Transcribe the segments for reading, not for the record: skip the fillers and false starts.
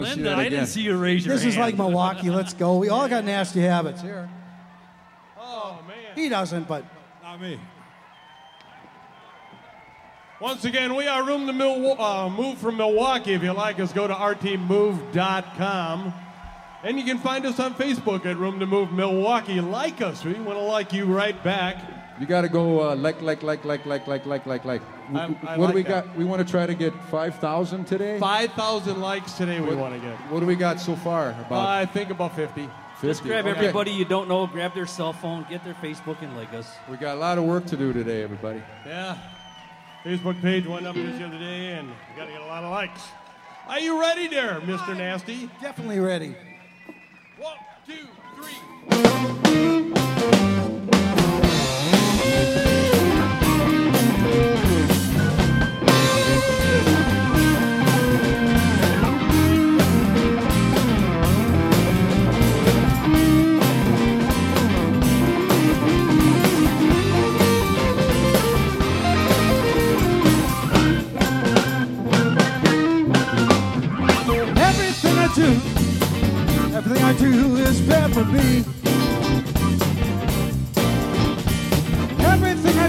Linda, I didn't see you raise your This hand. is like Milwaukee. Let's go. We all got nasty habits here. Oh, man. He doesn't, but Not me. Once again, we are Room to Move from Milwaukee. If you like us, go to rtmove.com. And you can find us on Facebook at Room to Move Milwaukee. Like us. We want to like you right back. You got to go like. I What like do we that. got? We want to try to get 5,000 today. 5,000 likes today we want to get. What do we got so far? About I think about 50. 50. Just grab Okay. everybody you don't know, grab their cell phone, get their Facebook, and like us. We got a lot of work to do today, everybody. Yeah. Facebook page went up just the other day, and we got to get a lot of likes. Are you ready there, Mr. Nasty? definitely ready. 1, 2, 3. Everything I do is bad for me. Everything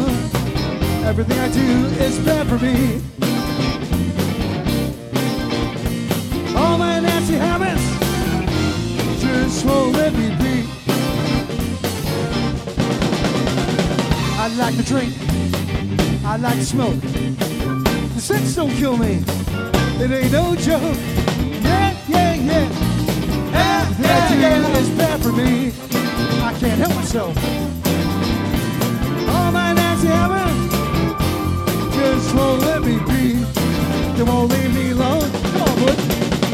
I do is bad for me. All my nasty habits just won't let me be. I like to drink, I like to smoke. The sex don't kill me, it ain't no joke. Yeah. Everything I do is bad for me. I can't help myself. All my nasty habits just won't let me be. They won't leave me alone. Come on, boy.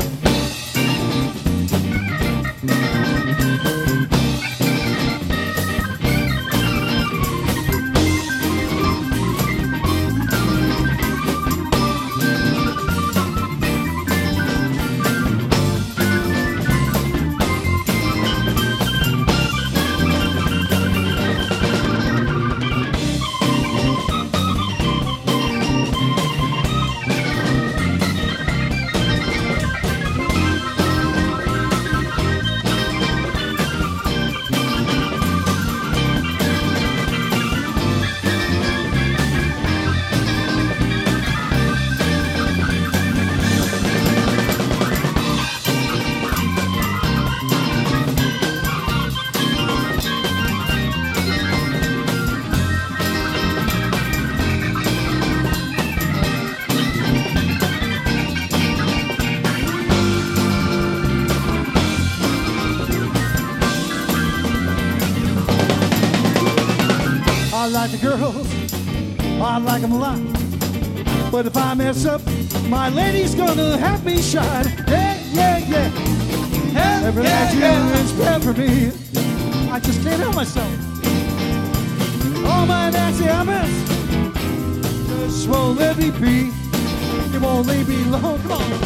I like the girls, I like them a lot. But if I mess up, my lady's gonna have me shot. Yeah. Everything I do is bad for me. I just can't help myself. All my nasty habits just won't let me be. It won't leave me alone. Come on.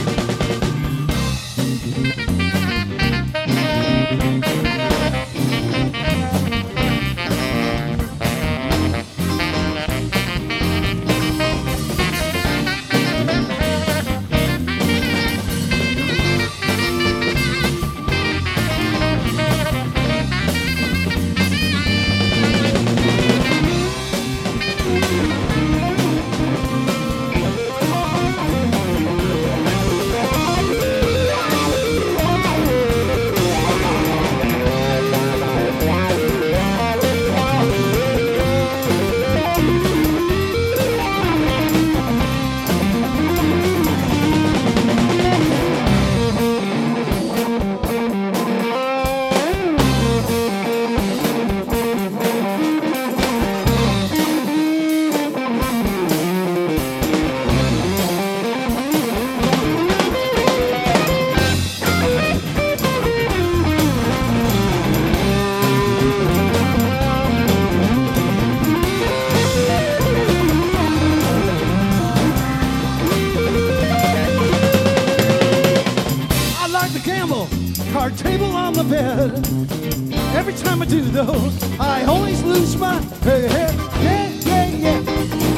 Card table on the bed. Every time I do those, I always lose my head. Yeah.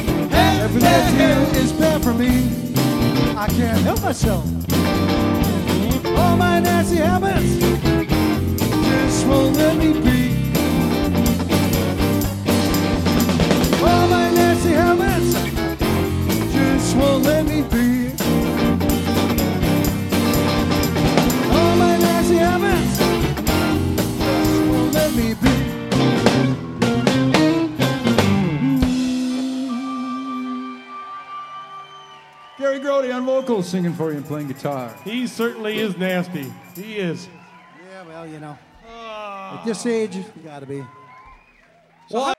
Everything I do is bad for me. I can't help myself. Gary Grody on vocals, singing for you and playing guitar. He certainly is nasty. He is. Yeah, well, you know. At this age, you gotta be. Well,